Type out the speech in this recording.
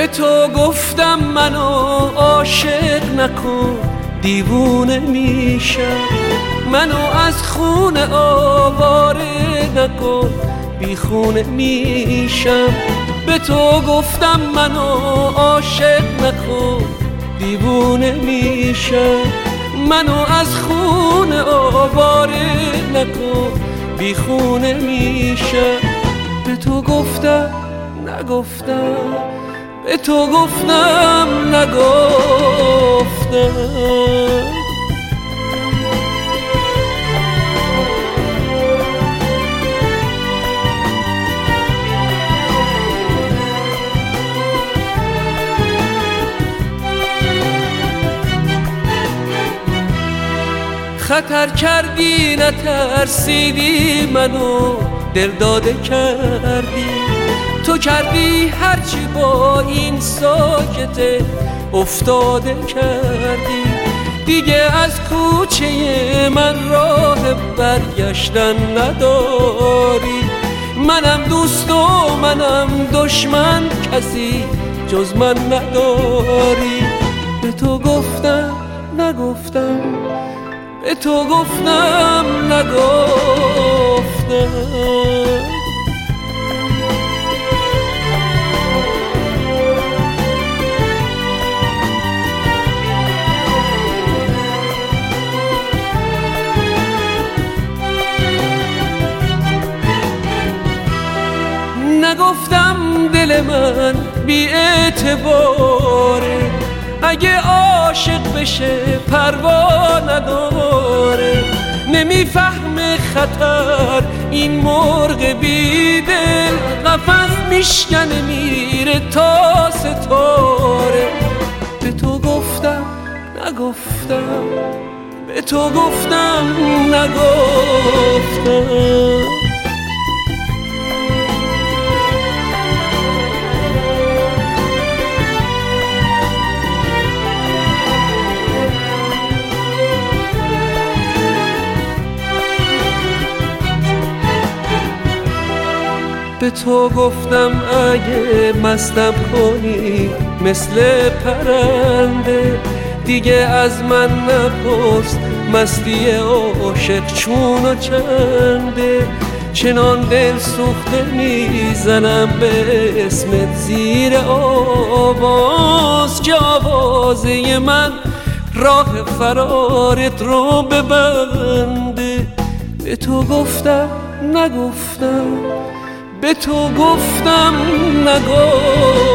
تو گفتم منو عاشق نکن، دیوونه میشم. منو از خونه آواره نکن، بی خونه میشم. به تو گفتم منو عاشق نکن، دیوونه میشم. منو از خونه آواره نکن، بی خونه میشم. به تو گفتم نگفتم، به تو گفتم نگفتم. خطر کردی نترسیدی، منو دل داده کردی. تو کردی هرچی با این ساکته افتاده کردی. دیگه از کوچه من راه برگشتن نداری. منم دوست و منم دشمن، کسی جز من نداری. به تو گفتم نگفتم، به تو گفتم نگفتم. نگفتم دل من بی اعتباره، اگه عاشق بشه پروا نداره. نمیفهمه خطر این مرغ بی دل، قفس میشکنه میره تا ستاره. به تو گفتم نگفتم، به تو گفتم نگفتم. به تو گفتم اگه مستم کنی مثل پرنده، دیگه از من نپرس مستی عاشق چون و چنده. چنان دل سوخته میزنم به اسمت زیر آواز، که آوازه من راه فرارت رو ببنده. به تو گفتم نگفتم، به تو گفتم نگفتم.